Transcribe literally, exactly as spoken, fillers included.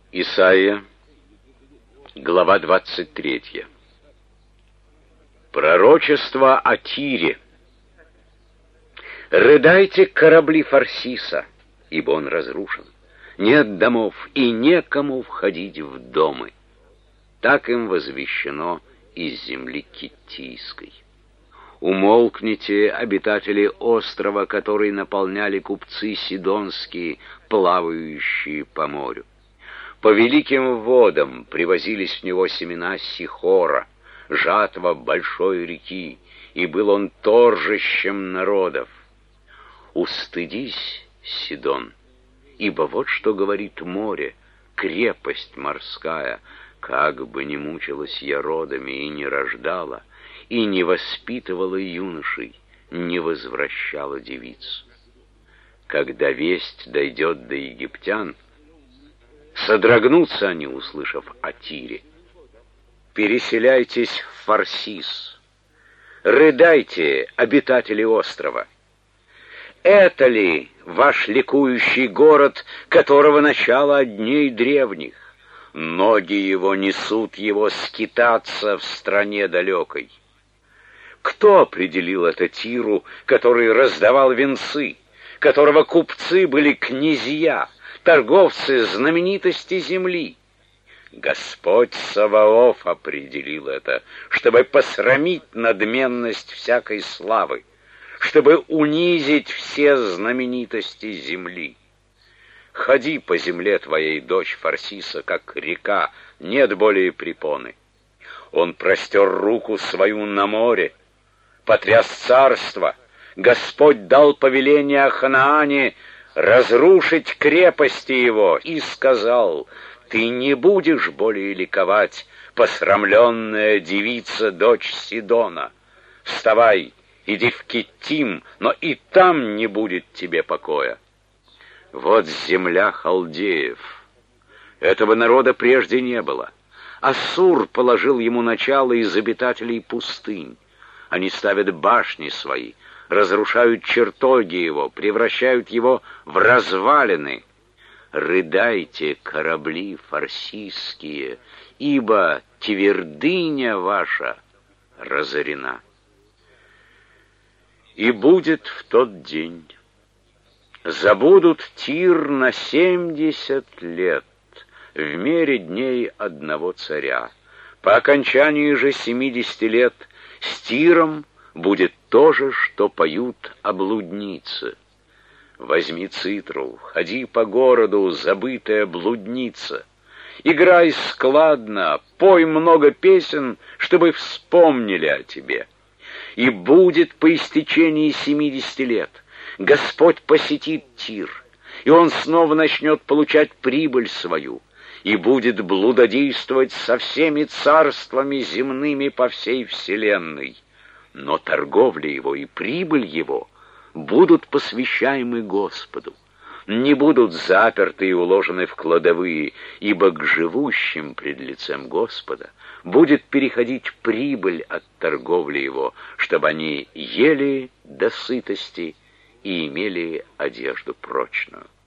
Исайя, глава двадцать третья. Пророчество о Тире. «Рыдайте, корабли Фарсиса, ибо он разрушен. Нет домов, и некому входить в домы». Так им возвещено из земли Киттийской. Умолкните, обитатели острова, который наполняли купцы сидонские, плавающие по морю. По великим водам привозились в него семена Сихора, жатва большой реки, и был он торжищем народов. Устыдись, Сидон, ибо вот что говорит море, крепость морская, как бы не мучилась я родами и не рождала, и не воспитывала юношей, не возвращала девиц. Когда весть дойдет до египтян, содрогнутся они, услышав о Тире. Переселяйтесь в Фарсис, рыдайте, обитатели острова. Это ли ваш ликующий город, которого начало от дней древних? Ноги его несут его скитаться в стране далекой. Кто определил это Тиру, который раздавал венцы, которого купцы были князья, торговцы знаменитости земли? Господь Саваоф определил это, чтобы посрамить надменность всякой славы, чтобы унизить все знаменитости земли. Ходи по земле твоей, дочь Фарсиса, как река, нет более препоны. Он простер руку свою на море, потряс царство. Господь дал повеление о Ханаане разрушить крепости его и сказал: ты не будешь более ликовать, посрамленная девица, дочь Сидона. Вставай, иди в Киттим, но и там не будет тебе покоя. Вот земля халдеев. Этого народа прежде не было. Ассур положил ему начало из обитателей пустынь. Они ставят башни свои, разрушают чертоги его, превращают его в развалины. Рыдайте, корабли фарсийские, ибо твердыня ваша разорена. И будет в тот день: забудут Тир на семьдесят лет, в мере дней одного царя. По окончании же семидесяти лет с Тиром будет то же, что поют о блуднице. Возьми цитру, ходи по городу, забытая блудница. Играй складно, пой много песен, чтобы вспомнили о тебе. И будет по истечении семидесяти лет Господь посетит Тир, и он снова начнет получать прибыль свою, и будет блудодействовать со всеми царствами земными по всей вселенной. Но торговля его и прибыль его будут посвящаемы Господу, не будут заперты и уложены в кладовые, ибо к живущим пред лицем Господа будет переходить прибыль от торговли его, чтобы они ели до сытости и имели одежду прочную.